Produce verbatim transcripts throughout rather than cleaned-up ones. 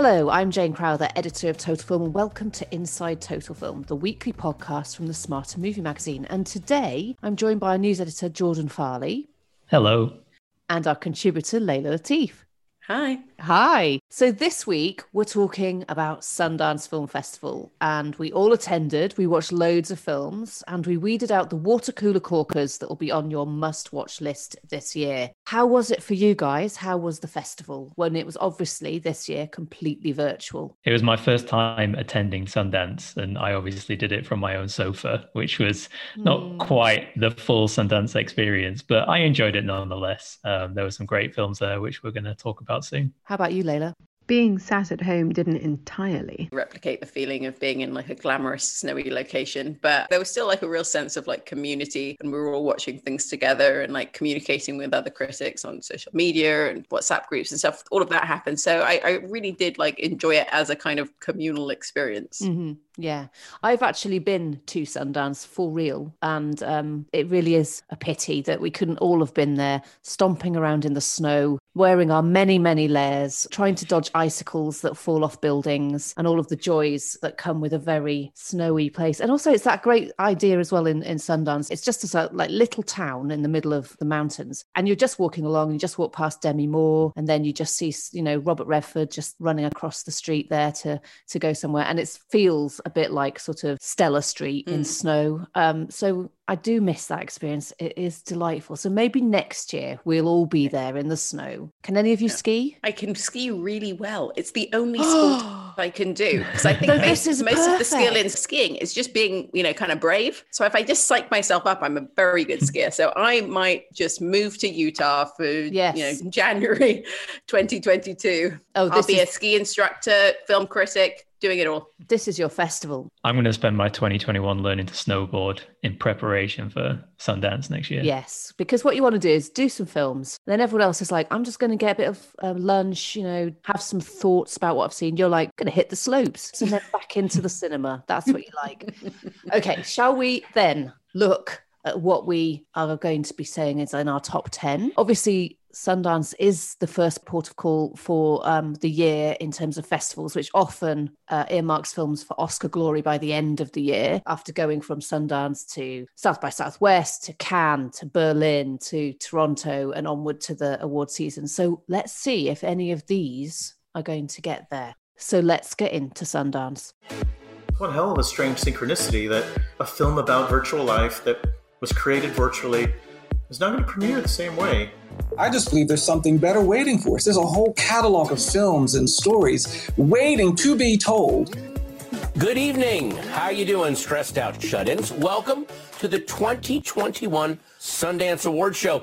Hello, I'm Jane Crowther, editor of Total Film, and welcome to Inside Total Film, the weekly podcast from the Smarter Movie magazine. And today I'm joined by our news editor, Jordan Farley. Hello. And our contributor, Layla Latif. Hi. Hi. So this week we're talking about Sundance Film Festival, and we all attended. We watched loads of films and we weeded out the water cooler corkers that will be on your must-watch list this year. How was it for you guys? How was the festival when it was obviously this year completely virtual? It was my first time attending Sundance, and I obviously did it from my own sofa, which was not mm. quite the full Sundance experience, but I enjoyed it nonetheless. Um, there were some great films there, which we're going to talk about soon. How about you, Layla? Being sat at home didn't entirely replicate the feeling of being in like a glamorous snowy location, but there was still like a real sense of like community, and we were all watching things together and like communicating with other critics on social media and WhatsApp groups and stuff. All of that happened. So I, I really did like enjoy it as a kind of communal experience. Mm-hmm. Yeah, I've actually been to Sundance for real, and um, it really is a pity that we couldn't all have been there, stomping around in the snow, wearing our many, many layers, trying to dodge icicles that fall off buildings, and all of the joys that come with a very snowy place. And also it's that great idea as well in, in Sundance. It's just a like little town in the middle of the mountains, and you're just walking along and you just walk past Demi Moore, and then you just see, you know, Robert Redford just running across the street there to, to go somewhere. And it feels a bit like sort of Stella Street in mm. snow. Um, so I do miss that experience. It is delightful. So maybe next year we'll all be there in the snow. Can any of you yeah. ski? I can ski really well. It's the only sport I can do. Because I think so most, most perfect. of the skill in skiing is just being, you know, kind of brave. So if I just psych myself up, I'm a very good skier. So I might just move to Utah for, yes. you know, January twenty twenty-two. Oh, I'll be is... a ski instructor, film critic, doing it all. This is your festival. I'm going to spend my twenty twenty-one learning to snowboard in preparation for Sundance next year. Yes, because what you want to do is do some films. Then everyone else is like, I'm just going to get a bit of uh, lunch, you know, have some thoughts about what I've seen. You're like, going to hit the slopes and then back into the cinema. That's what you like. Okay, shall we then look at what we are going to be saying is in our top ten? Obviously, Sundance is the first port of call for um, the year in terms of festivals, which often uh, earmarks films for Oscar glory by the end of the year, after going from Sundance to South by Southwest, to Cannes, to Berlin, to Toronto, and onward to the award season. So let's see if any of these are going to get there. So let's get into Sundance. One hell of a strange synchronicity that a film about virtual life that was created virtually is not going to premiere the same way. I just believe there's something better waiting for us. There's a whole catalog of films and stories waiting to be told. Good evening. How you doing, stressed out shut-ins? Welcome to the twenty twenty-one Sundance Award Show.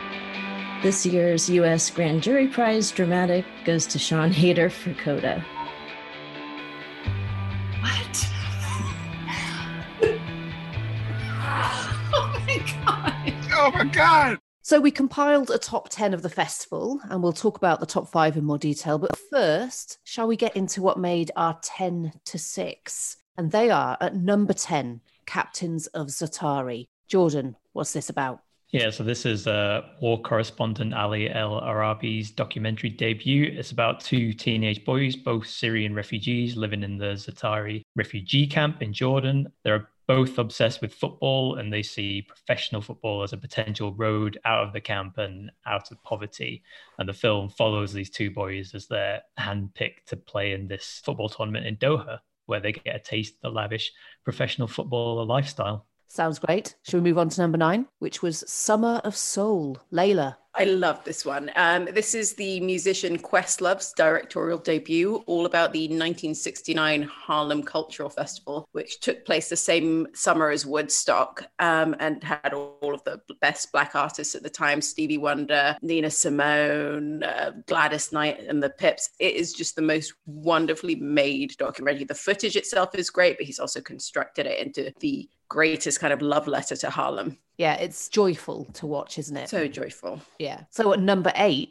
This year's U S Grand Jury Prize Dramatic goes to Sean Hayter for Coda. What? Oh my God. Oh my God. So we compiled a top ten of the festival, and we'll talk about the top five in more detail. But first, shall we get into what made our ten to six? And they are at number ten, Captains of Za'atari. Jordan, what's this about? Yeah, so this is uh, war correspondent Ali El Arabi's documentary debut. It's about two teenage boys, both Syrian refugees, living in the Za'atari refugee camp in Jordan. They're both obsessed with football, and they see professional football as a potential road out of the camp and out of poverty. And the film follows these two boys as they're handpicked to play in this football tournament in Doha, where they get a taste of the lavish professional football lifestyle. Sounds great. Should we move on to number nine, which was Summer of Soul? Layla. I love this one. Um, this is the musician Questlove's directorial debut, all about the nineteen sixty-nine Harlem Cultural Festival, which took place the same summer as Woodstock, um, and had all of the best Black artists at the time: Stevie Wonder, Nina Simone, uh, Gladys Knight, and the Pips. It is just the most wonderfully made documentary. The footage itself is great, but he's also constructed it into the greatest kind of love letter to Harlem. Yeah, it's joyful to watch, isn't it? So joyful. Yeah. So at number eight,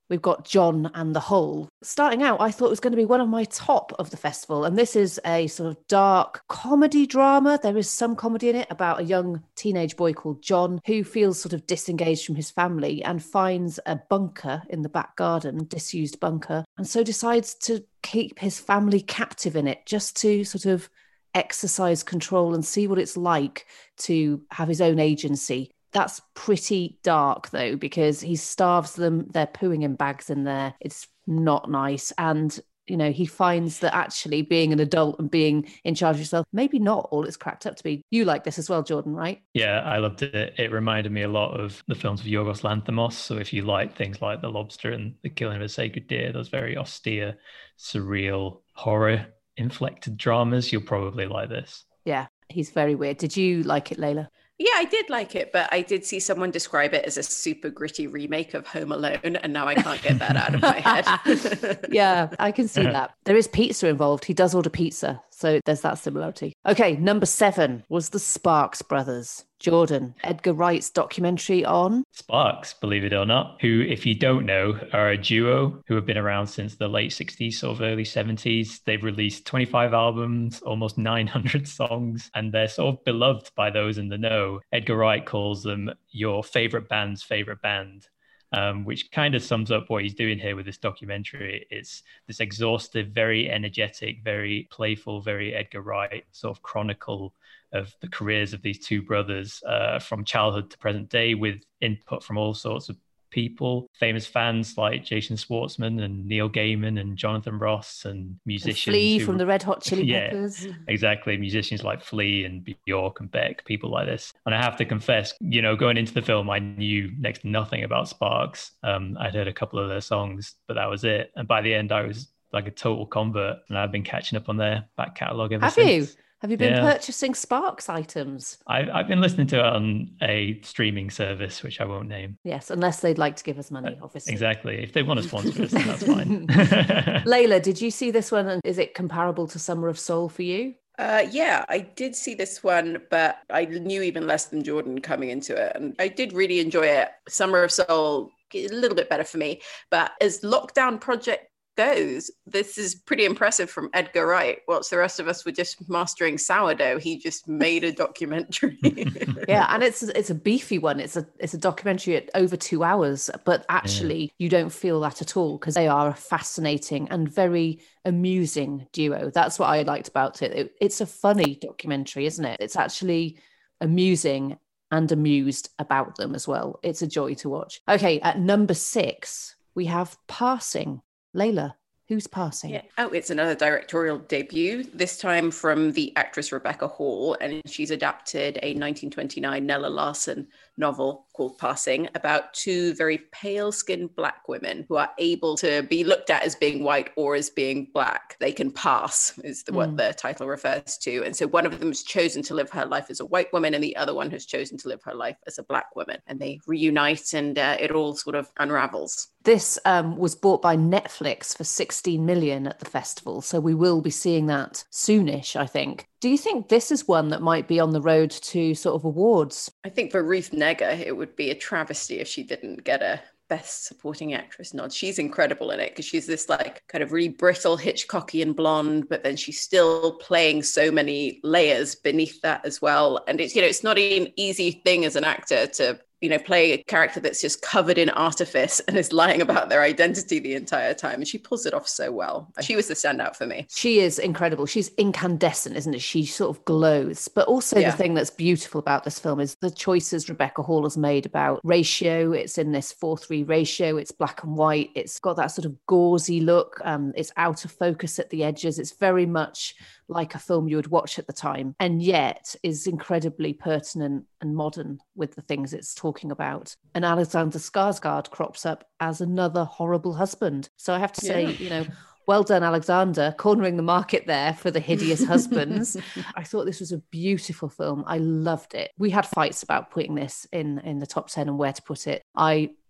we've got John and the Hole. Starting out, I thought it was going to be one of my top of the festival. And this is a sort of dark comedy drama. There is some comedy in it about a young teenage boy called John who feels sort of disengaged from his family and finds a bunker in the back garden, disused bunker, and so decides to keep his family captive in it just to sort of exercise control and see what it's like to have his own agency. That's pretty dark, though, because he starves them. They're pooing in bags in there. It's not nice. And, you know, he finds that actually being an adult and being in charge of yourself, maybe not all it's cracked up to be. You like this as well, Jordan, right? Yeah, I loved it. It reminded me a lot of the films of Yorgos Lanthimos. So if you like things like The Lobster and The Killing of a Sacred Deer, those very austere, surreal, horror-inflected dramas, you'll probably like this. Yeah, he's very weird. Did you like it, Layla? Yeah, I did like it, but I did see someone describe it as a super gritty remake of Home Alone, and now I can't get that out of my head. Yeah, I can see that. There is pizza involved. He does order pizza, so there's that similarity. Okay, number seven was the Sparks Brothers. Jordan, Edgar Wright's documentary on Sparks, believe it or not, who, if you don't know, are a duo who have been around since the late sixties, sort of early seventies. They've released twenty-five albums, almost nine hundred songs, and they're sort of beloved by those in the know. Edgar Wright calls them your favorite band's favorite band. Um, which kind of sums up what he's doing here with this documentary. It's this exhaustive, very energetic, very playful, very Edgar Wright sort of chronicle of the careers of these two brothers uh, from childhood to present day, with input from all sorts of people, famous fans like Jason Schwartzman and Neil Gaiman and Jonathan Ross, and musicians. And Flea who, from the Red Hot Chili yeah, Peppers. Exactly. Musicians like Flea and Bjork and Beck, people like this. And I have to confess, you know, going into the film, I knew next to nothing about Sparks. Um, I'd heard a couple of their songs, but that was it. And by the end, I was like a total convert, and I've been catching up on their back catalogue ever have since. Have you? Have you been yeah. purchasing Sparks items? I, I've been listening to it on a streaming service, which I won't name. Yes, unless they'd like to give us money, obviously. Exactly. If they want to sponsor us, then that's fine. Layla, did you see this one? And is it comparable to Summer of Soul for you? Uh, yeah, I did see this one, but I knew even less than Jordan coming into it. And I did really enjoy it. Summer of Soul, a little bit better for me. But as Lockdown Project goes, this is pretty impressive from Edgar Wright. Whilst the rest of us were just mastering sourdough, he just made a documentary. Yeah, and it's it's a beefy one. It's a it's a documentary at over two hours, but actually yeah. you don't feel that at all, because they are a fascinating and very amusing duo. That's what I liked about it. it. It's a funny documentary, isn't it? It's actually amusing and amused about them as well. It's a joy to watch. Okay, at number six, we have Passing. Layla, who's Passing? Yeah. Oh, it's another directorial debut, this time from the actress Rebecca Hall, and she's adapted a nineteen twenty-nine Nella Larsen novel called Passing, about two very pale-skinned Black women who are able to be looked at as being white or as being Black. They can pass, is the, what mm. the title refers to. And so one of them has chosen to live her life as a white woman, and the other one has chosen to live her life as a Black woman. And they reunite, and uh, it all sort of unravels. This um, was bought by Netflix for sixteen million at the festival, so we will be seeing that soonish, I think. Do you think this is one that might be on the road to sort of awards? I think for Ruth Negga, it would be a travesty if she didn't get a Best Supporting Actress nod. She's incredible in it, because she's this like kind of really brittle Hitchcockian blonde, but then she's still playing so many layers beneath that as well. And it's, you know, it's not an easy thing as an actor to, you know, play a character that's just covered in artifice and is lying about their identity the entire time. And she pulls it off so well. She was the standout for me. She is incredible. She's incandescent, isn't it? She sort of glows. But also yeah. the thing that's beautiful about this film is the choices Rebecca Hall has made about ratio. It's in this four three ratio. It's black and white. It's got that sort of gauzy look. Um, it's out of focus at the edges. It's very much like a film you would watch at the time, and yet is incredibly pertinent and modern with the things it's talking about. And Alexander Skarsgård crops up as another horrible husband. So I have to say, yeah. you know, well done, Alexander, cornering the market there for the hideous husbands. I thought this was a beautiful film. I loved it. We had fights about putting this in, in the top ten and where to put it. I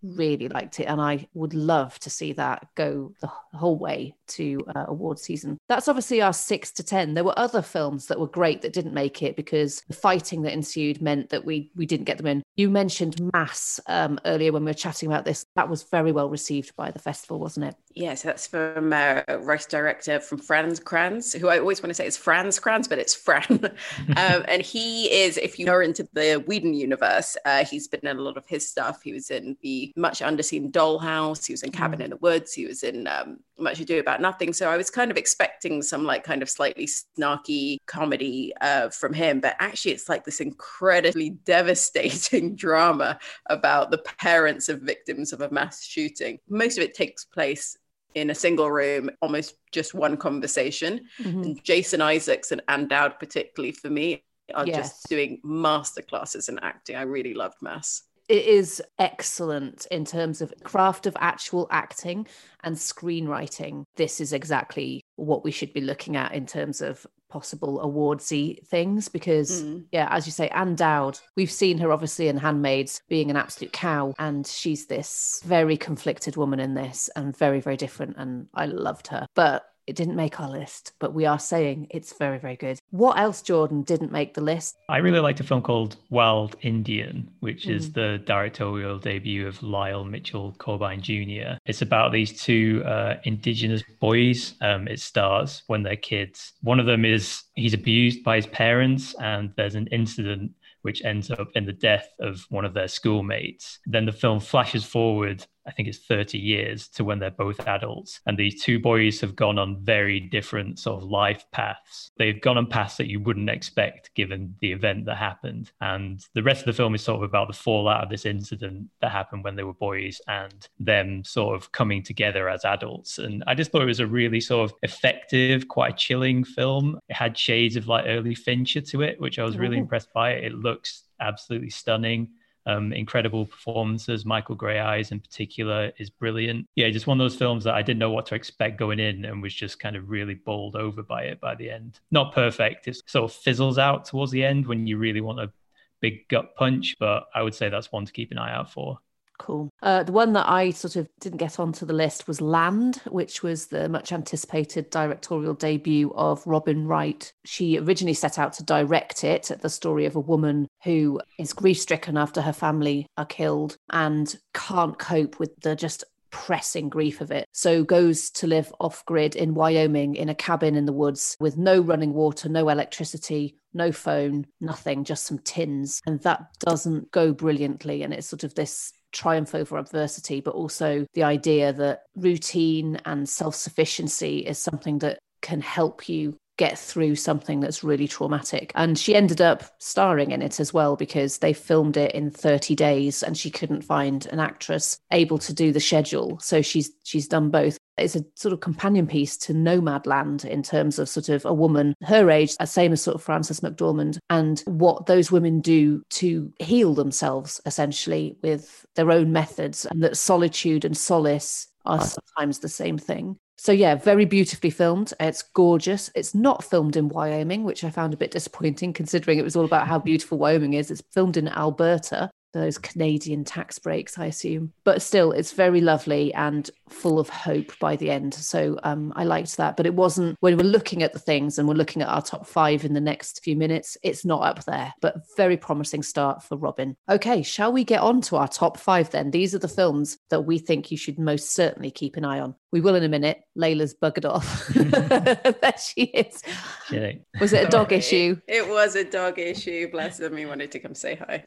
really liked it. And I would love to see that go the whole way to uh, award season. That's obviously our six to ten. There were other films that were great that didn't make it because the fighting that ensued meant that we we didn't get them in. You mentioned Mass um, earlier when we were chatting about this. That was very well received by the festival, wasn't it? Yes, that's from uh, writer director from Frans Kranz, who I always want to say is Frans Kranz, but it's Fran. um, and he is, if you are into the Whedon universe, uh, he's been in a lot of his stuff. He was in the much underseen Dollhouse. He was in Cabin mm. in the Woods. He was in um, Much Ado About Nothing. So I was kind of expecting some like kind of slightly snarky comedy uh, from him, but actually it's like this incredibly devastating drama about the parents of victims of a mass shooting. Most of it takes place in a single room, almost just one conversation. Mm-hmm. And Jason Isaacs and Ann Dowd, particularly for me, are yes. just doing masterclasses in acting. I really loved Mass. It is excellent in terms of craft of actual acting and screenwriting. This is exactly what we should be looking at in terms of possible awardsy things because, mm. yeah, as you say, Ann Dowd, we've seen her obviously in Handmaids being an absolute cow, and she's this very conflicted woman in this and very, very different, and I loved her. But it didn't make our list, but we are saying it's very, very good. What else, Jordan, didn't make the list? I really liked a film called Wild Indian, which mm. is the directorial debut of Lyle Mitchell Corbijn Junior It's about these two uh, Indigenous boys. Um, it stars when they're kids. One of them is, he's abused by his parents, and there's an incident which ends up in the death of one of their schoolmates. Then the film flashes forward, I think it's thirty years, to when they're both adults. And these two boys have gone on very different sort of life paths. They've gone on paths that you wouldn't expect given the event that happened. And the rest of the film is sort of about the fallout of this incident that happened when they were boys and them sort of coming together as adults. And I just thought it was a really sort of effective, quite chilling film. It had shades of like early Fincher to it, which I was really Ooh. impressed by. It looks absolutely stunning. Um, incredible performances. Michael Grey Eyes in particular is brilliant. Yeah, just one of those films that I didn't know what to expect going in and was just kind of really bowled over by it by the end. Not perfect. It sort of fizzles out towards the end when you really want a big gut punch, but I would say that's one to keep an eye out for. Cool. Uh, the one that I sort of didn't get onto the list was Land, which was the much anticipated directorial debut of Robin Wright. She originally set out to direct it, the story of a woman who is grief-stricken after her family are killed and can't cope with the just pressing grief of it. So goes to live off-grid in Wyoming in a cabin in the woods with no running water, no electricity, no phone, nothing, just some tins. And that doesn't go brilliantly. And it's sort of this triumph over adversity, but also the idea that routine and self-sufficiency is something that can help you get through something that's really traumatic. And she ended up starring in it as well because they filmed it in thirty days and she couldn't find an actress able to do the schedule. So she's she's done both. It's a sort of companion piece to Nomadland in terms of sort of a woman her age, same as sort of Frances McDormand, and what those women do to heal themselves essentially with their own methods, and that solitude and solace are sometimes the same thing. So yeah, very beautifully filmed. It's gorgeous. It's not filmed in Wyoming, which I found a bit disappointing considering it was all about how beautiful Wyoming is. It's filmed in Alberta, those Canadian tax breaks, I assume. But still, it's very lovely and full of hope by the end. So um, I liked that. But it wasn't, when we're looking at the things and we're looking at our top five in the next few minutes, it's not up there. But very promising start for Robin. Okay, shall we get on to our top five then? These are the films that we think you should most certainly keep an eye on. We will in a minute. Layla's buggered off. There she is. Kidding. Was it a dog issue? It was a dog issue. Bless them. He wanted to come say hi.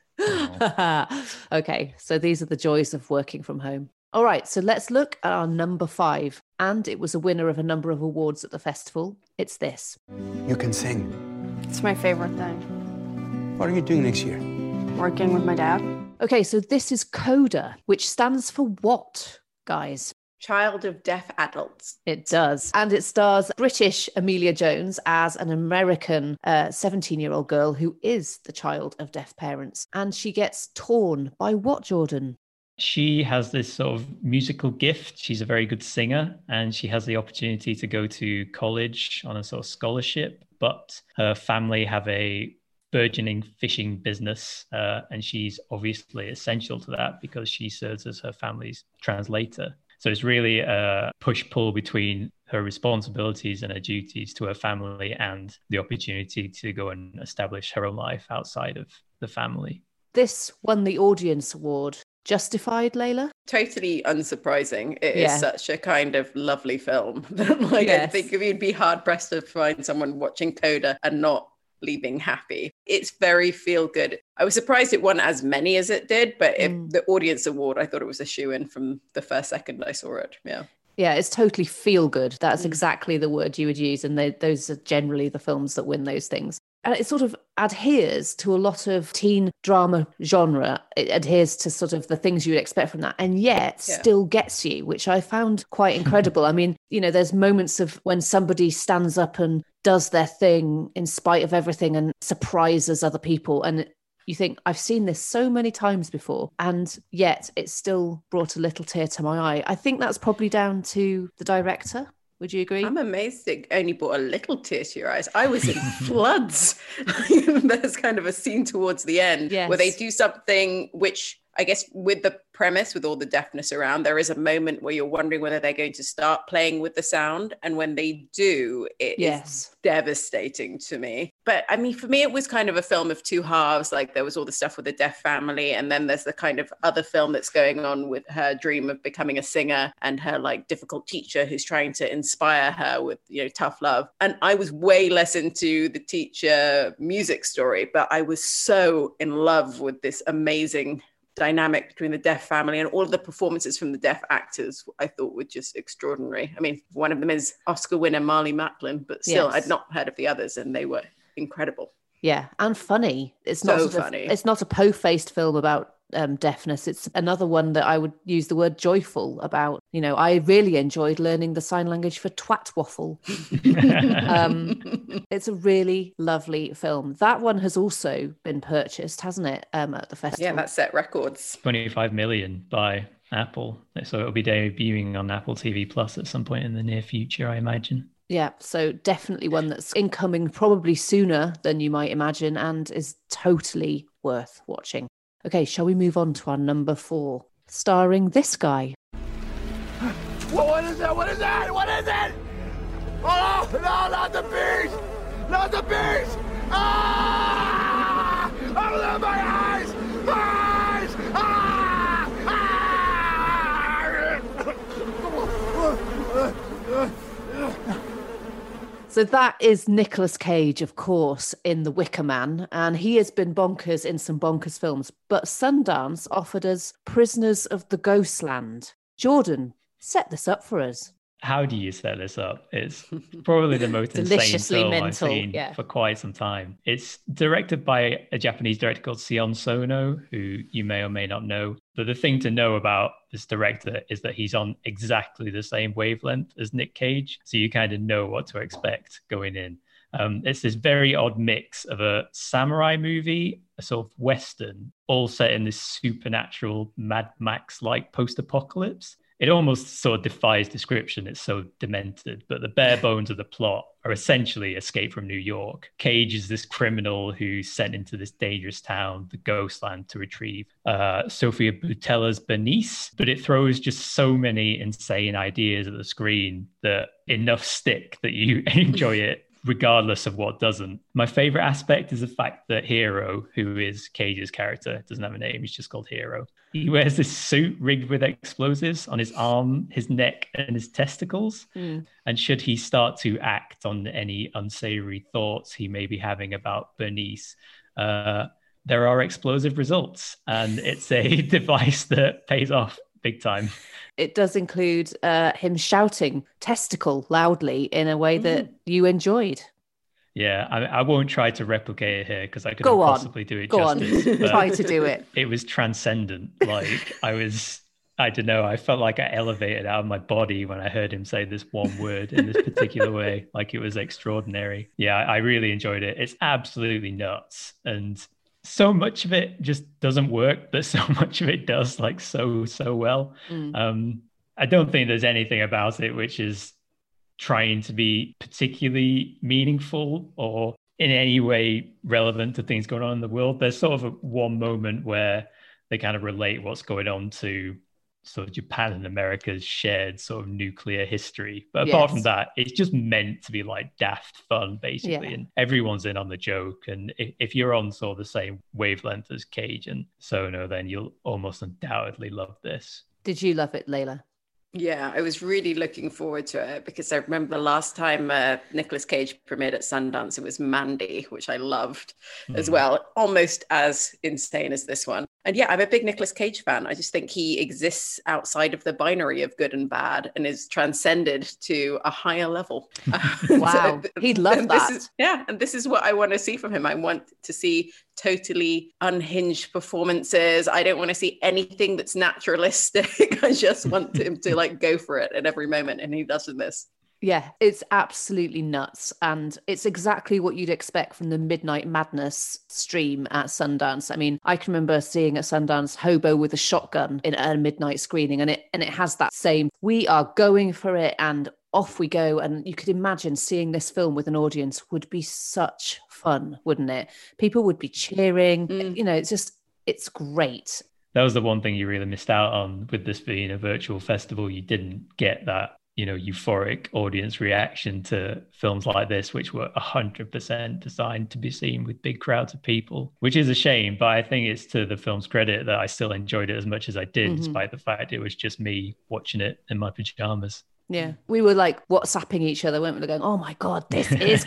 Okay, so these are the joys of working from home. All right, so let's look at our number five. And it was a winner of a number of awards at the festival. It's this. You can sing. It's my favorite thing. What are you doing next year? Working with my dad. Okay, so this is CODA, which stands for what, guys? Child of Deaf Adults. It does. And it stars British Emilia Jones as an American uh, seventeen-year-old girl who is the child of deaf parents. And she gets torn by what, Jordan? She has this sort of musical gift. She's a very good singer, and she has the opportunity to go to college on a sort of scholarship. But her family have a burgeoning fishing business. Uh, and she's obviously essential to that because she serves as her family's translator. So it's really a push-pull between her responsibilities and her duties to her family and the opportunity to go and establish her own life outside of the family. This won the Audience Award. Justified, Layla? Totally unsurprising. It Yeah. is such a kind of lovely film that like I Yes. think you'd be hard pressed to find someone watching Coda and not leaving happy. It's very feel good. I was surprised it won as many as it did, but if Mm. the Audience Award, I thought it was a shoo-in from the first second I saw it. Yeah. Yeah, it's totally feel good. That's Mm. exactly the word you would use. And they, those are generally the films that win those things. And it sort of adheres to a lot of teen drama genre. It adheres to sort of the things you would expect from that, and yet Yeah. still gets you, which I found quite incredible. I mean, you know, there's moments of when somebody stands up and does their thing in spite of everything and surprises other people. And you think, I've seen this so many times before, and yet it still brought a little tear to my eye. I think that's probably down to the director. Would you agree? I'm amazed it only brought a little tear to your eyes. I was in floods. There's kind of a scene towards the end Yes. where they do something which I guess with the premise, with all the deafness around, there is a moment where you're wondering whether they're going to start playing with the sound. And when they do, it Yes. is devastating to me. But I mean, for me, it was kind of a film of two halves. Like there was all the stuff with the deaf family. And then there's the kind of other film that's going on with her dream of becoming a singer and her like difficult teacher who's trying to inspire her with, you know, tough love. And I was way less into the teacher music story, but I was so in love with this amazing dynamic between the deaf family, and all of the performances from the deaf actors I thought were just extraordinary. I mean, one of them is Oscar winner Marley Matlin, but still Yes. I'd not heard of the others and they were incredible. Yeah, and funny. It's So not sort of- funny. it's not a po-faced film about um, deafness. It's another one that I would use the word joyful about. You know, I really enjoyed learning the sign language for twat waffle. um, it's a really lovely film. That one has also been purchased, hasn't it, um, at the festival? Yeah, that set records. twenty-five million by Apple. So it'll be debuting on Apple T V Plus at some point in the near future, I imagine. Yeah, so definitely one that's incoming probably sooner than you might imagine and is totally worth watching. Okay, shall we move on to our number four, starring this guy? Well, what is that? What is that? What is it? Oh, no, not the beast! Not the beast! Ah! Open my eyes! My eyes! Ah! Ah! So that is Nicolas Cage, of course, in The Wicker Man, and he has been bonkers in some bonkers films. But Sundance offered us Prisoners of the Ghostland. Jordan, set this up for us. How do you set this up? It's probably the most insane Deliciously film I've mental, seen yeah. for quite some time. It's directed by a Japanese director called Sion Sono, who you may or may not know. But the thing to know about this director is that he's on exactly the same wavelength as Nick Cage. So you kind of know what to expect going in. Um, it's this very odd mix of a samurai movie, a sort of Western, all set in this supernatural Mad Max-like post-apocalypse. It almost sort of defies description. It's so demented, but the bare bones of the plot are essentially Escape from New York. Cage is this criminal who's sent into this dangerous town, the Ghostland, to retrieve uh, Sofia Boutella's Bernice. But it throws just so many insane ideas at the screen that enough stick that you enjoy it, regardless of what doesn't. My favorite aspect is the fact that Hero, who is Cage's character, doesn't have a name, he's just called Hero. He wears this suit rigged with explosives on his arm, his neck, and his testicles. Mm. And should he start to act on any unsavory thoughts he may be having about Bernice, uh, there are explosive results. And it's a device that pays off big time. It does include uh, him shouting testicle loudly in a way that Mm-hmm. you enjoyed. Yeah, I, I won't try to replicate it here because I couldn't Go on. possibly do it Go justice. on. but Try to do it. It was transcendent. Like I was, I don't know, I felt like I elevated out of my body when I heard him say this one word in this particular way. Like it was extraordinary. Yeah, I really enjoyed it. It's absolutely nuts. And so much of it just doesn't work, but so much of it does, like so, so well. Mm. Um, I don't think there's anything about it which is trying to be particularly meaningful or in any way relevant to things going on in the world. There's sort of a, one moment where they kind of relate what's going on to sort of Japan and America's shared sort of nuclear history. But Yes. apart from that, it's just meant to be like daft fun, basically. Yeah. And everyone's in on the joke. And if, if you're on sort of the same wavelength as Cage and Sono, then you'll almost undoubtedly love this. Did you love it, Layla? Yeah, I was really looking forward to it because I remember the last time uh, Nicolas Cage premiered at Sundance, it was Mandy, which I loved mm. as well, almost as insane as this one. And yeah, I'm a big Nicolas Cage fan. I just think he exists outside of the binary of good and bad and is transcended to a higher level. Wow, so, he'd love and that. This is, yeah, and this is what I want to see from him. I want to see totally unhinged performances. I don't want to see anything that's naturalistic. I just want him to like go for it at every moment, and he does in this. Yeah, it's absolutely nuts. And it's exactly what you'd expect from the Midnight Madness stream at Sundance. I mean, I can remember seeing at Sundance Hobo with a shotgun in a midnight screening, and it and it has that same, we are going for it and off we go. And you could imagine seeing this film with an audience would be such fun, wouldn't it? People would be cheering. Mm. You know, it's just, it's great. That was the one thing you really missed out on with this being a virtual festival. You didn't get that, you know, euphoric audience reaction to films like this, which were one hundred percent designed to be seen with big crowds of people, which is a shame. But I think it's to the film's credit that I still enjoyed it as much as I did, mm-hmm. despite the fact it was just me watching it in my pajamas. Yeah, we were like WhatsApping each other, weren't we? Going, oh my God, this is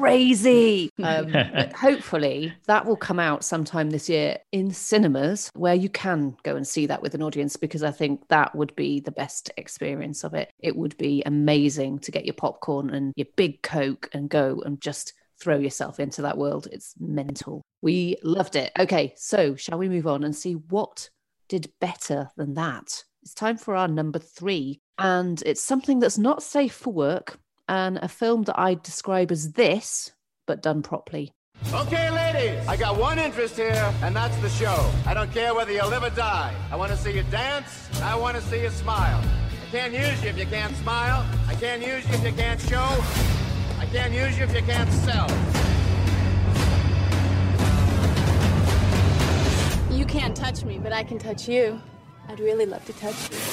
crazy. Um, but hopefully that will come out sometime this year in cinemas where you can go and see that with an audience, because I think that would be the best experience of it. It would be amazing to get your popcorn and your big Coke and go and just throw yourself into that world. It's mental. We loved it. Okay, so shall we move on and see what did better than that? It's time for our number three. And it's something that's not safe for work, and a film that I describe as this, but done properly. Okay, ladies, I got one interest here, and that's the show. I don't care whether you live or die. I want to see you dance. I want to see you smile. I can't use you if you can't smile. I can't use you if you can't show. I can't use you if you can't sell. You can't touch me, but I can touch you. I'd really love to touch you.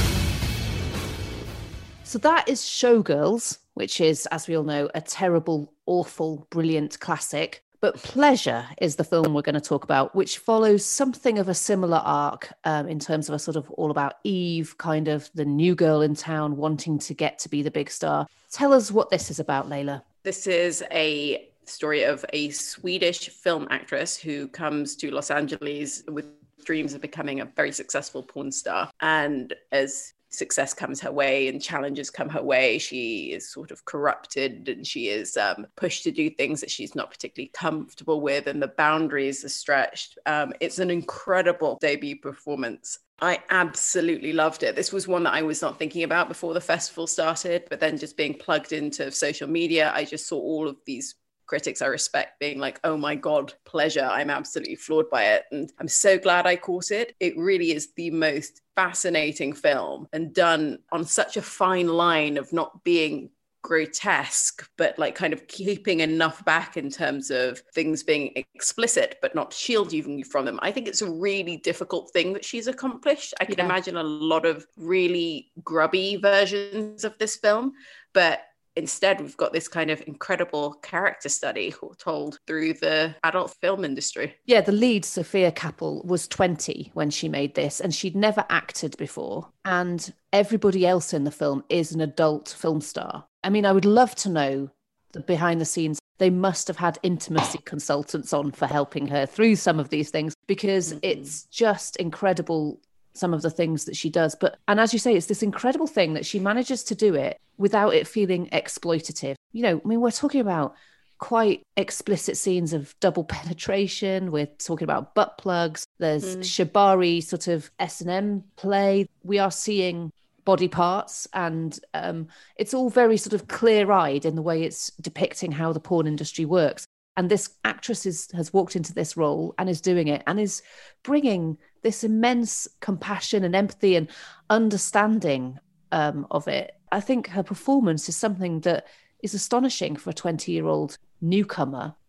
So that is Showgirls, which is, as we all know, a terrible, awful, brilliant classic. But Pleasure is the film we're going to talk about, which follows something of a similar arc um, in terms of a sort of all about Eve, kind of the new girl in town wanting to get to be the big star. Tell us what this is about, Layla. This is a story of a Swedish film actress who comes to Los Angeles with dreams of becoming a very successful porn star. And as success comes her way and challenges come her way, she is sort of corrupted, and she is um, pushed to do things that she's not particularly comfortable with, and the boundaries are stretched. Um, it's an incredible debut performance. I absolutely loved it. This was one that I was not thinking about before the festival started, but then just being plugged into social media, I just saw all of these critics I respect being like, oh my God, Pleasure. I'm absolutely floored by it. And I'm so glad I caught it. It really is the most fascinating film, and done on such a fine line of not being grotesque, but like kind of keeping enough back in terms of things being explicit, but not shielding you from them. I think it's a really difficult thing that she's accomplished. I can yeah. imagine a lot of really grubby versions of this film, but instead, we've got this kind of incredible character study told through the adult film industry. Yeah, the lead, Sophia Kappel, was twenty when she made this, and she'd never acted before. And everybody else in the film is an adult film star. I mean, I would love to know the behind the scenes. They must have had intimacy consultants on for helping her through some of these things, because mm-hmm. it's just incredible, some of the things that she does. But, and as you say, it's this incredible thing that she manages to do it without it feeling exploitative. You know, I mean, we're talking about quite explicit scenes of double penetration. We're talking about butt plugs. There's mm. shibari sort of S and M play. We are seeing body parts, and um, it's all very sort of clear-eyed in the way it's depicting how the porn industry works. And this actress is, has walked into this role and is doing it, and is bringing this immense compassion and empathy and understanding um, of it. I think her performance is something that is astonishing for a twenty-year-old newcomer.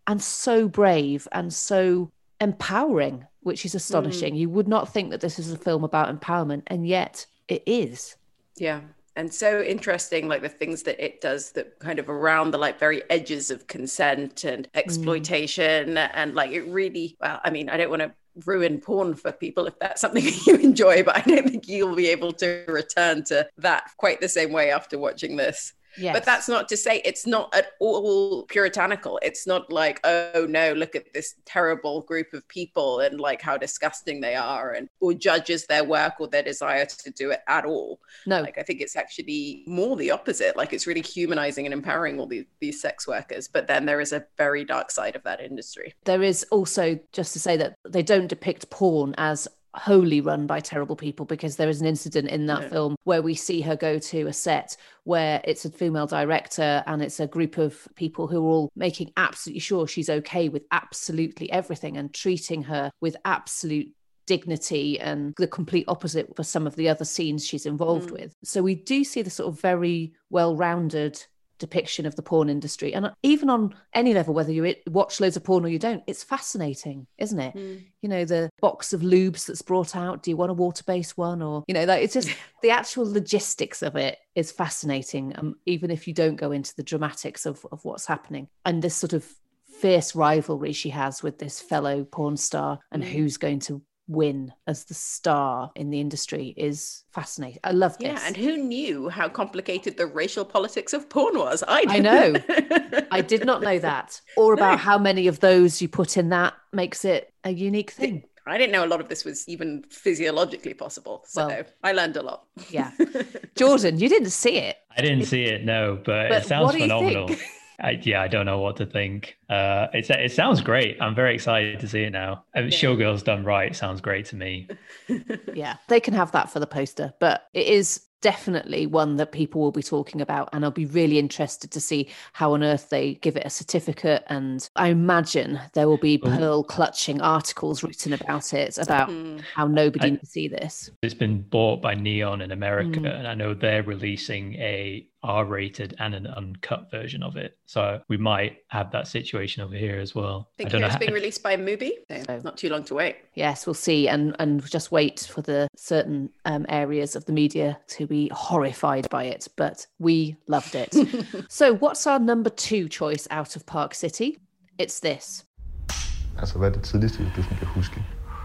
and so brave and so empowering, which is astonishing. Mm. You would not think that this is a film about empowerment, and yet it is. Yeah. And so interesting, like the things that it does that kind of around the like very edges of consent and exploitation. Mm. And like it really, well, I mean, I don't want to ruin porn for people if that's something you enjoy, but I don't think you'll be able to return to that quite the same way after watching this. Yes. But that's not to say it's not at all puritanical. It's not like, oh no, look at this terrible group of people and like how disgusting they are, and or judges their work or their desire to do it at all. No. Like I think it's actually more the opposite. Like it's really humanizing and empowering all these, these sex workers. But then there is a very dark side of that industry. There is also, just to say that they don't depict porn as wholly run by terrible people, because there is an incident in that yeah. film where we see her go to a set where it's a female director and it's a group of people who are all making absolutely sure she's okay with absolutely everything and treating her with absolute dignity, and the complete opposite for some of the other scenes she's involved mm. with. So we do see the sort of very well-rounded depiction of the porn industry, and even on any level, whether you watch loads of porn or you don't, it's fascinating, isn't it? Mm. You know, the box of lubes that's brought out, do you want a water-based one? Or, you know, like it's just the actual logistics of it is fascinating, um, even if you don't go into the dramatics of, of what's happening. And this sort of fierce rivalry she has with this fellow porn star, and mm. who's going to win as the star in the industry is fascinating. I love this. Yeah, and who knew how complicated the racial politics of porn was? I didn't. I know. I did not know that. Or about no. how many of those you put in that makes it a unique thing. I didn't know a lot of this was even physiologically possible. So well, I learned a lot. Yeah. Jordan, you didn't see it. I didn't see it, no, but, but it sounds phenomenal. I, yeah, I don't know what to think. Uh, it's, it sounds great. I'm very excited to see it now. I mean, yeah. Showgirls done right sounds great to me. Yeah, they can have that for the poster, but it is definitely one that people will be talking about, and I'll be really interested to see how on earth they give it a certificate. And I imagine there will be pearl clutching articles written about it, about mm. how nobody I, can see this. It's been bought by Neon in America, mm. and I know they're releasing a R-rated and an uncut version of it, so we might have that situation over here as well. I think I don't it's know being how... released by Mubi, so not too long to wait. Yes, we'll see, and and just wait for the certain um, areas of the media to be horrified by it, but we loved it. So what's our number two choice out of Park City? It's this. Altså, hvad er det tidligste, du kan huske?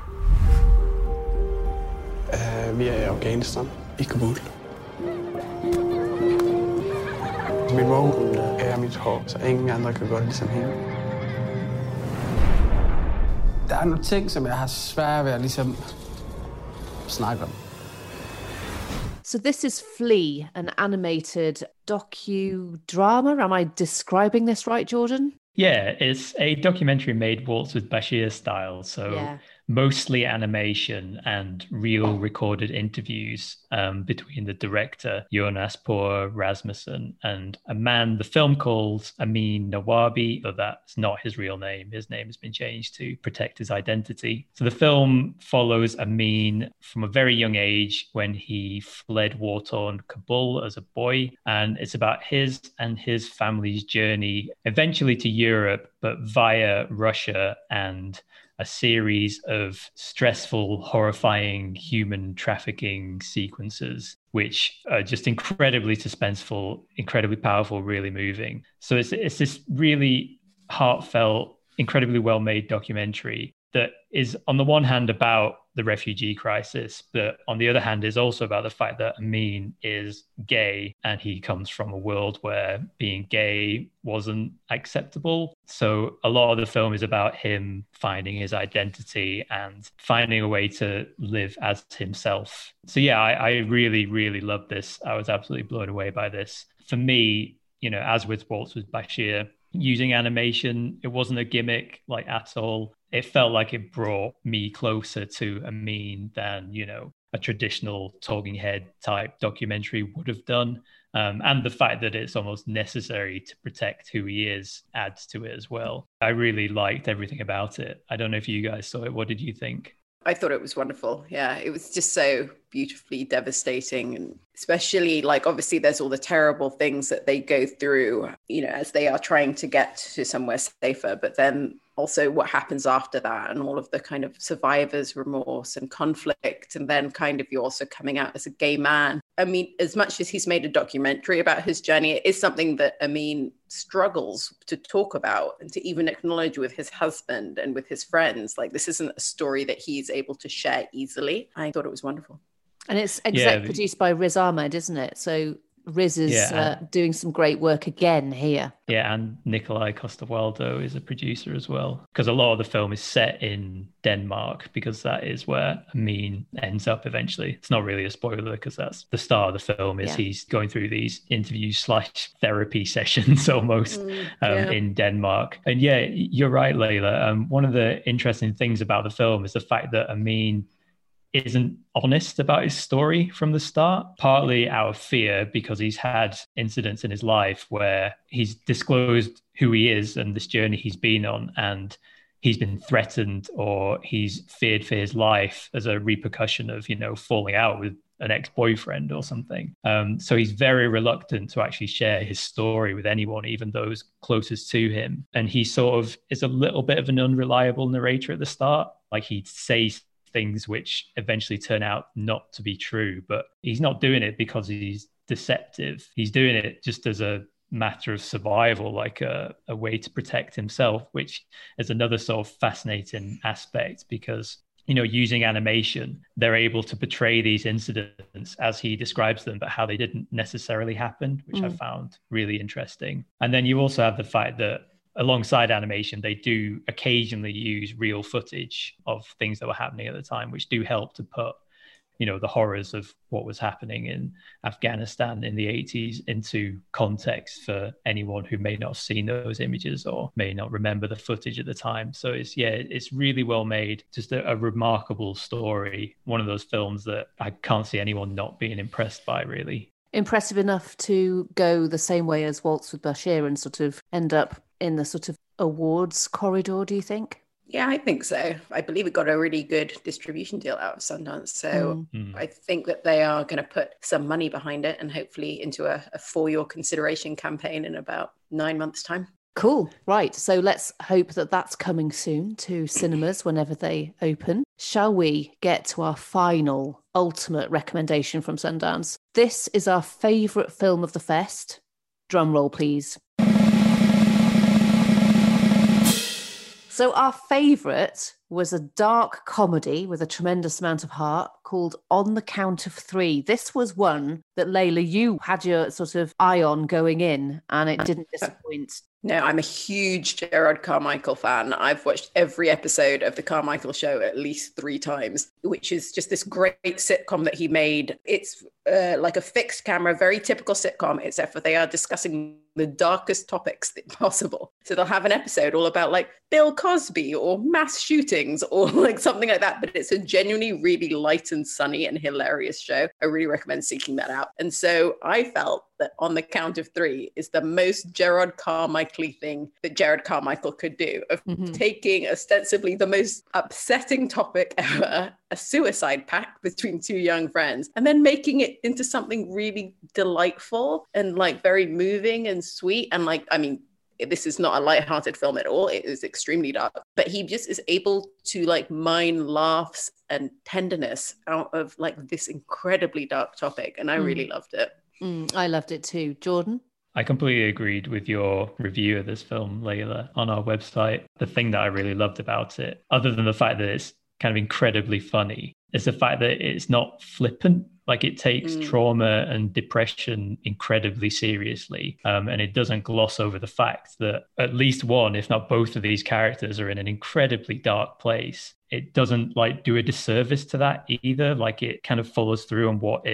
Uh, vi er i Afghanistan, i Kabul. Min morgengrund er mit hår, så ingen andre kan gøre det ligesom hende. Der er nogle ting, som jeg har svært ved at ligesom snakke om. So this is Flea, an animated docudrama. Am I describing this right, Jordan? Yeah, it's a documentary made Waltz with Bashir style. So yeah. mostly animation and real recorded interviews um, between the director, Jonas Poor Rasmussen, and a man the film calls Amin Nawabi, though that's not his real name. His name has been changed to protect his identity. So the film follows Amin from a very young age when he fled war-torn Kabul as a boy, and it's about his and his family's journey eventually to Europe, but via Russia, and a series of stressful, horrifying human trafficking sequences, which are just incredibly suspenseful, incredibly powerful, really moving. So it's, it's this really heartfelt, incredibly well-made documentary that is, on the one hand, about the refugee crisis, but on the other hand is also about the fact that Amin is gay, and he comes from a world where being gay wasn't acceptable. So a lot of the film is about him finding his identity and finding a way to live as himself. So yeah, I, I really, really loved this. I was absolutely blown away by this. For me, you know, as with Waltz with Bashir, using animation, it wasn't a gimmick like at all. It felt like it brought me closer to Amin than, you know, a traditional talking head type documentary would have done. Um, and the fact that it's almost necessary to protect who he is adds to it as well. I really liked everything about it. I don't know if you guys saw it. What did you think? I thought it was wonderful. Yeah, it was just so beautifully devastating. And especially, like, obviously there's all the terrible things that they go through, you know, as they are trying to get to somewhere safer. But then also what happens after that and all of the kind of survivor's remorse and conflict. And then kind of you're also coming out as a gay man. I mean, as much as he's made a documentary about his journey, it is something that Amin struggles to talk about and to even acknowledge with his husband and with his friends. Like, this isn't a story that he's able to share easily. I thought it was wonderful. And it's exec yeah, produced by Riz Ahmed, isn't it? So Riz is yeah, uh, doing some great work again here. Yeah, and Nikolai Coster-Waldau is a producer as well, because a lot of the film is set in Denmark, because that is where Amin ends up eventually. It's not really a spoiler because that's the start of the film, is yeah. he's going through these interviews slash therapy sessions almost mm, yeah. um, in Denmark. And yeah, you're right, Layla. Um, one of the interesting things about the film is the fact that Amin isn't honest about his story from the start, partly out of fear because he's had incidents in his life where he's disclosed who he is and this journey he's been on, and he's been threatened or he's feared for his life as a repercussion of, you know, falling out with an ex-boyfriend or something. Um, so he's very reluctant to actually share his story with anyone, even those closest to him. And he sort of is a little bit of an unreliable narrator at the start. Like, he'd say things which eventually turn out not to be true, but he's not doing it because he's deceptive. He's doing it just as a matter of survival, like a, a way to protect himself, which is another sort of fascinating aspect because, you know, using animation, they're able to portray these incidents as he describes them, but how they didn't necessarily happen, which mm. I found really interesting. And then you also have the fact that alongside animation, they do occasionally use real footage of things that were happening at the time, which do help to put, you know, the horrors of what was happening in Afghanistan in the eighties into context for anyone who may not have seen those images or may not remember the footage at the time. So it's, yeah, it's really well made, just a, a remarkable story. One of those films that I can't see anyone not being impressed by, really. Impressive enough to go the same way as Waltz with Bashir and sort of end up in the sort of awards corridor, do you think? Yeah, I think so. I believe it got a really good distribution deal out of Sundance. So mm. I think that they are going to put some money behind it and hopefully into a, a for your consideration campaign in about nine months' time. Cool. Right. So let's hope that that's coming soon to cinemas whenever they open. Shall we get to our final, ultimate recommendation from Sundance? This is our favourite film of the fest. Drum roll, please. So our favourite was a dark comedy with a tremendous amount of heart called On the Count of Three. This was one that, Layla, you had your sort of eye on going in, and it didn't disappoint. No, I'm a huge Gerard Carmichael fan. I've watched every episode of The Carmichael Show at least three times, which is just this great sitcom that he made. It's uh, like a fixed camera, very typical sitcom, except for they are discussing the darkest topics possible. So they'll have an episode all about like Bill Cosby or mass shootings or like something like that. But it's a genuinely really light and sunny and hilarious show. I really recommend seeking that out. And so I felt that On the Count of Three is the most Gerard Carmichael thing that Gerard Carmichael could do, of mm-hmm. taking ostensibly the most upsetting topic ever, a suicide pact between two young friends, and then making it into something really delightful and like very moving and sweet. And like, I mean, this is not a lighthearted film at all. It is extremely dark, but he just is able to like mine laughs and tenderness out of like this incredibly dark topic. And I mm. really loved it. Mm, I loved it too. Jordan? I completely agreed with your review of this film, Layla, on our website. The thing that I really loved about it, other than the fact that it's kind of incredibly funny, is the fact that it's not flippant. Like, it takes mm. trauma and depression incredibly seriously. Um, and it doesn't gloss over the fact that at least one, if not both of these characters are in an incredibly dark place. It doesn't like do a disservice to that either. Like, it kind of follows through on what it's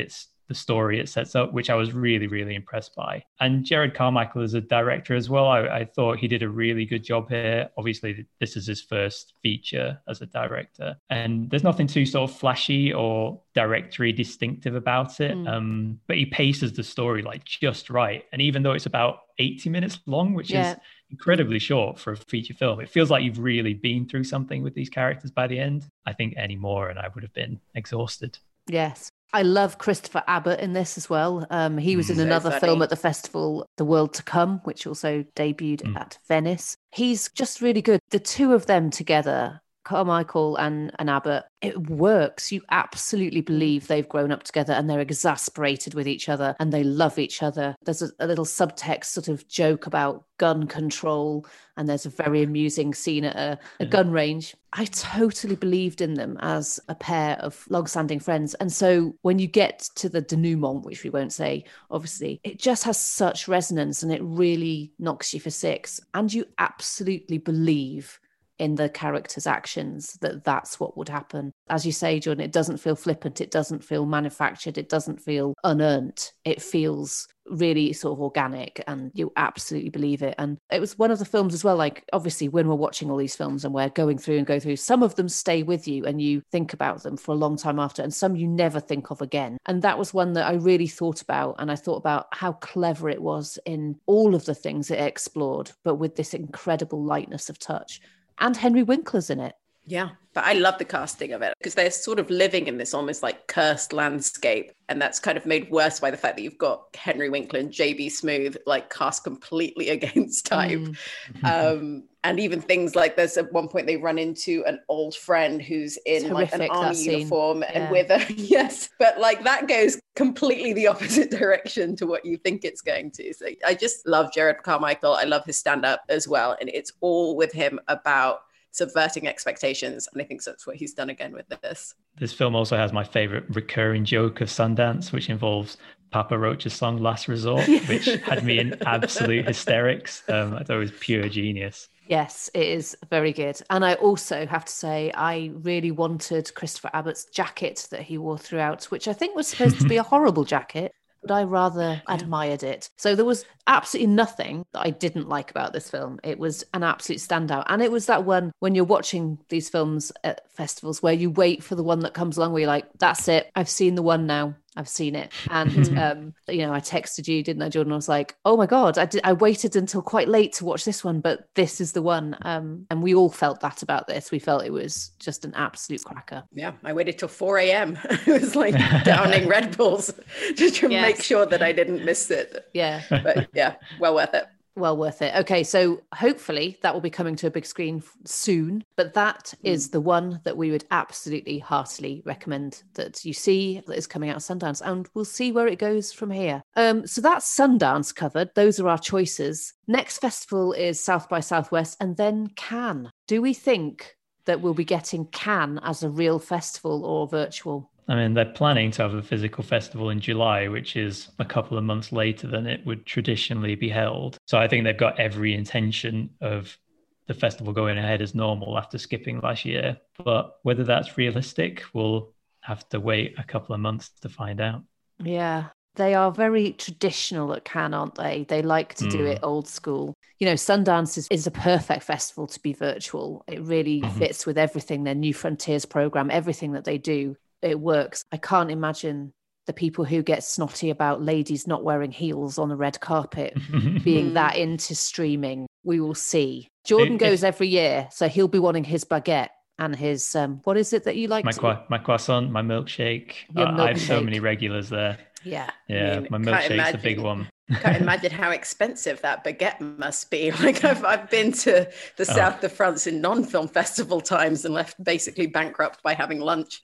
the story it sets up, which I was really, really impressed by. And Jared Carmichael as a director as well, I, I thought he did a really good job here. Obviously, this is his first feature as a director. And there's nothing too sort of flashy or directory distinctive about it. Mm. Um, but he paces the story like just right. And even though it's about eighty minutes long, which yeah. is incredibly short for a feature film, it feels like you've really been through something with these characters by the end. I think any more and I would have been exhausted. Yes. I love Christopher Abbott in this as well. Um, he was in so another funny. film at the festival, The World to Come, which also debuted mm. at Venice. He's just really good. The two of them together, Carmichael and, and Abbott, it works. You absolutely believe they've grown up together and they're exasperated with each other and they love each other. There's a, a little subtext sort of joke about gun control, and there's a very amusing scene at a, a yeah. gun range. I totally believed in them as a pair of long-standing friends. And so when you get to the denouement, which we won't say, obviously, it just has such resonance and it really knocks you for six. And you absolutely believe in the characters' actions that that's what would happen. As you say, Jordan, it doesn't feel flippant. It doesn't feel manufactured. It doesn't feel unearned. It feels really sort of organic and you absolutely believe it. And it was one of the films as well, like obviously when we're watching all these films and we're going through and go through, some of them stay with you and you think about them for a long time after, and some you never think of again. And that was one that I really thought about, and I thought about how clever it was in all of the things it explored, but with this incredible lightness of touch. And Henry Winkler's in it. Yeah, but I love the casting of it because they're sort of living in this almost like cursed landscape. And that's kind of made worse by the fact that you've got Henry Winkler and J B Smoove like cast completely against type. Mm. um, and even things like there's at one point they run into an old friend who's in like an army uniform and yeah. with a, yes, but like that goes completely the opposite direction to what you think it's going to. So I just love Jared Carmichael. I love his stand-up as well. And it's all with him about subverting expectations, and I think that's what he's done again with this. This film also has my favorite recurring joke of Sundance, which involves Papa Roach's song Last Resort, which had me in absolute hysterics. um, I thought it was pure genius. Yes, it is very good. And I also have to say, I really wanted Christopher Abbott's jacket that he wore throughout, which I think was supposed to be a horrible jacket, but I rather admired it. So there was absolutely nothing that I didn't like about this film. It was an absolute standout. And it was that one when you're watching these films at festivals where you wait for the one that comes along where you're like, that's it. I've seen the one now. I've seen it. And, um, you know, I texted you, didn't I, Jordan? I was like, oh my God, I, did, I waited until quite late to watch this one, but this is the one. Um, and we all felt that about this. We felt it was just an absolute cracker. Yeah, I waited till four a.m. It was like downing Red Bulls just to yes. make sure that I didn't miss it. Yeah. But yeah, well worth it. Well worth it. Okay, so hopefully that will be coming to a big screen soon, but that mm. is the one that we would absolutely heartily recommend that you see that is coming out of Sundance, and we'll see where it goes from here. Um, so that's Sundance covered. Those are our choices. Next festival is South by Southwest and then Cannes. Do we think that we'll be getting Cannes as a real festival or virtual? I mean, they're planning to have a physical festival in July, which is a couple of months later than it would traditionally be held. So I think they've got every intention of the festival going ahead as normal after skipping last year. But whether that's realistic, we'll have to wait a couple of months to find out. Yeah, they are very traditional at Cannes, aren't they? They like to mm. do it old school. You know, Sundance is, is a perfect festival to be virtual. It really mm-hmm. fits with everything, their New Frontiers program, everything that they do. It works. I can't imagine the people who get snotty about ladies not wearing heels on the red carpet being that into streaming. We will see. Jordan if, goes every year, so he'll be wanting his baguette and his, um, what is it that you like? My, to... qua- my croissant, my milkshake. Uh, milkshake. I have so many regulars there. Yeah. Yeah, I mean, my milkshake's imagine, a big one. Can't imagine how expensive that baguette must be. Like I've I've been to the oh. south of France in non-film festival times and left basically bankrupt by having lunch.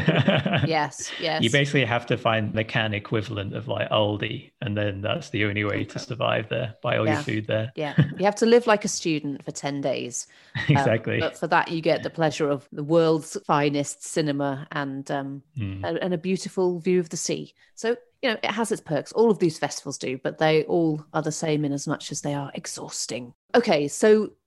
Yes, yes. You basically have to find the Cannes equivalent of like Aldi, and then that's the only way to survive there. Buy all yeah. your food there. Yeah, you have to live like a student for ten days. Exactly. Um, but for that, you get the pleasure of the world's finest cinema and um, mm. a, and a beautiful view of the sea. So, you know, it has its perks. All of these festivals do, but they all are the same in as much as they are exhausting. Okay, so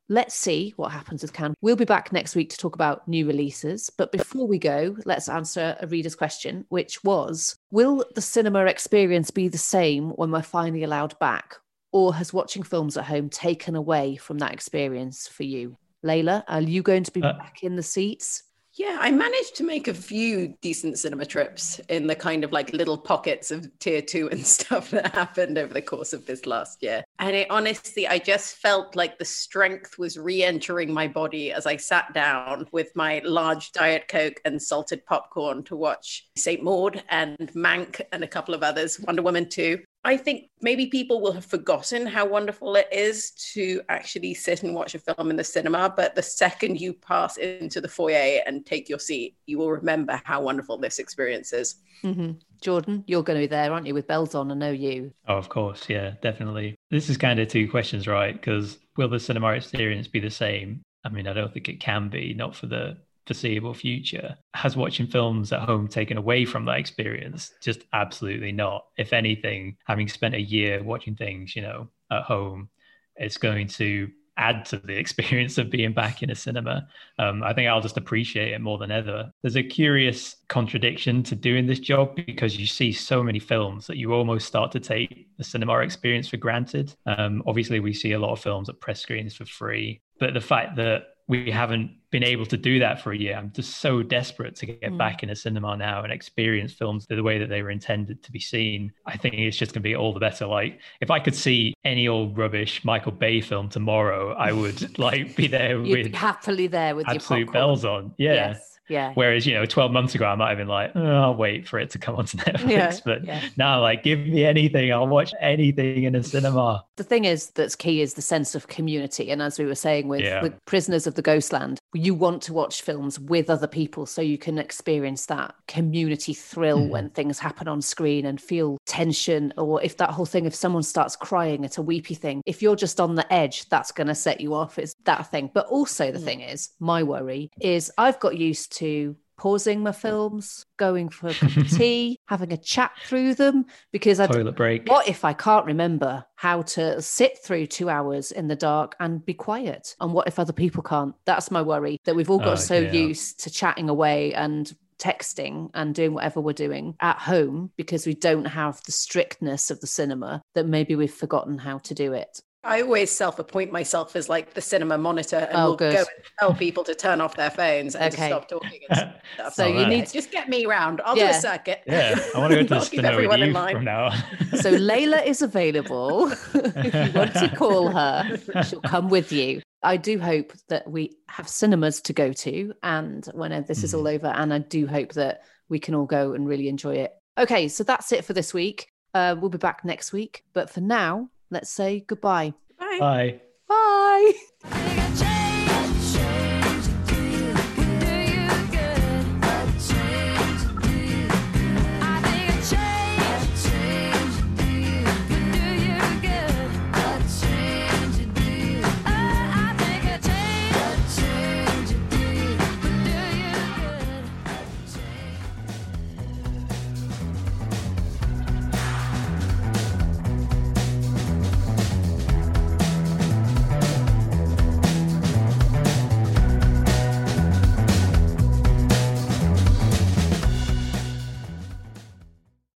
let's see what happens with Cannes. We'll be back next week to talk about new releases. But before we go, let's answer a reader's question, which was, will the cinema experience be the same when we're finally allowed back? Or has watching films at home taken away from that experience for you? Layla, are you going to be uh, back in the seats? Yeah, I managed to make a few decent cinema trips in the kind of like little pockets of tier two and stuff that happened over the course of this last year. And it, honestly, I just felt like the strength was re-entering my body as I sat down with my large Diet Coke and salted popcorn to watch Saint Maud and Mank and a couple of others, Wonder Woman two. I think maybe people will have forgotten how wonderful it is to actually sit and watch a film in the cinema. But the second you pass into the foyer and take your seat, you will remember how wonderful this experience is. Mm-hmm. Jordan, you're going to be there, aren't you, with bells on? I know you. Oh, of course. Yeah, definitely. This is kind of two questions, right? Because will the cinema experience be the same? I mean, I don't think it can be, not for the foreseeable future. Has watching films at home taken away from that experience? Just absolutely not. If anything, having spent a year watching things, you know, at home, it's going to add to the experience of being back in a cinema. Um, I think I'll just appreciate it more than ever. There's a curious contradiction to doing this job because you see so many films that you almost start to take the cinema experience for granted. Um, obviously, we see a lot of films at press screens for free, but the fact that we haven't been able to do that for a year. I'm just so desperate to get mm. back in a cinema now and experience films the way that they were intended to be seen. I think it's just going to be all the better. Like, if I could see any old rubbish Michael Bay film tomorrow, I would like be there You'd with be happily there with absolute your popcorn. bells on. Yeah. Yes. Yeah. Whereas, you know, twelve months ago, I might have been like, oh, I'll wait for it to come onto Netflix. Yeah, but yeah. now, like, give me anything. I'll watch anything in a cinema. The thing is that's key is the sense of community. And as we were saying with, Yeah. with Prisoners of the Ghostland, you want to watch films with other people so you can experience that community thrill Mhm. when things happen on screen and feel tension. Or if that whole thing, if someone starts crying at a weepy thing, if you're just on the edge, that's going to set you off. It's that thing. But also the Mm. thing is, my worry is I've got used to pausing my films, going for a cup of tea, having a chat through them, because I Toilet break. what if I can't remember how to sit through two hours in the dark and be quiet? And what if other people can't? That's my worry, that we've all got Oh, so yeah. used to chatting away and texting and doing whatever we're doing at home because we don't have the strictness of the cinema, that maybe we've forgotten how to do it. I always self-appoint myself as like the cinema monitor and Oh, will good. go and tell people to turn off their phones and Okay. to stop talking and stuff. So Oh, you man. need Just get me round. I'll Yeah. do a circuit. Yeah, I want to go to the I'll keep cinema with everyone in you line. from now on. So Layla is available. If you want to call her, she'll come with you. I do hope that we have cinemas to go to, and when this is all over, and I do hope that we can all go and really enjoy it. Okay, so that's it for this week. Uh, we'll be back next week. But for now, let's say goodbye. Bye. Bye. Bye.